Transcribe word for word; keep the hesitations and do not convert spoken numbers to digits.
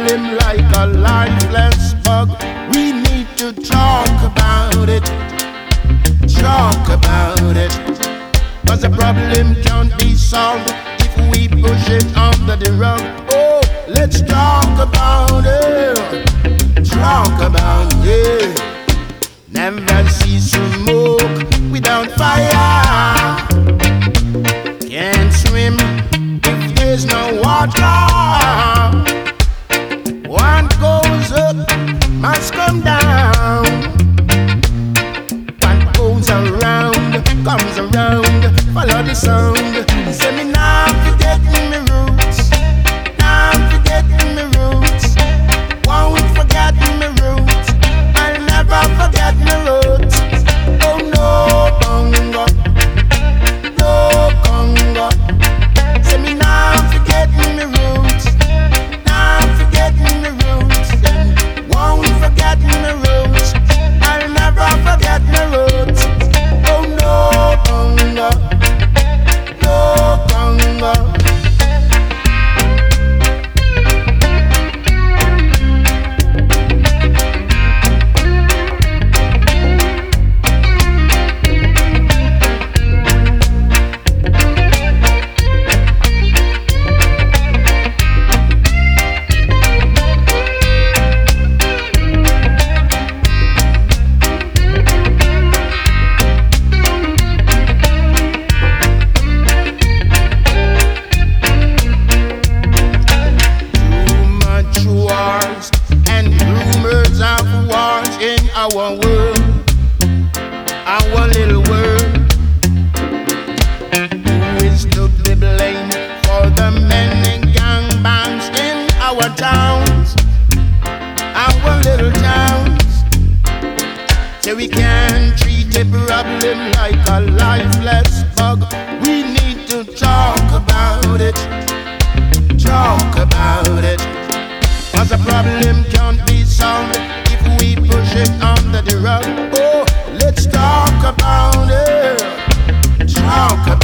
problem like a lifeless bug. We need to talk about it, talk about it. Cause the problem can't be solved if we push it under the rug. Oh, let's talk about it, talk about it. Never see smoke without fire. Can't swim if there's no water. What goes up must come down. What goes around comes around. Follow the sound. Say me now forget me roots. Now forget me roots. Won't forget me roots. I'll never forget me roots. Oh no, Congo, no Congo. Say me now forget me roots. Now forget me roots. Won't forget me roots. I'll never forget me roots. Oh no, Congo, no Congo. Our world, our little world. Who is to be blamed for the many gangbangs in our towns, our little towns? So we can't treat a problem like a lifeless bug. We need to talk about it, talk about it. Cause the problem can't be solved if we push it under the rug. Oh, let's talk about it, talk about it.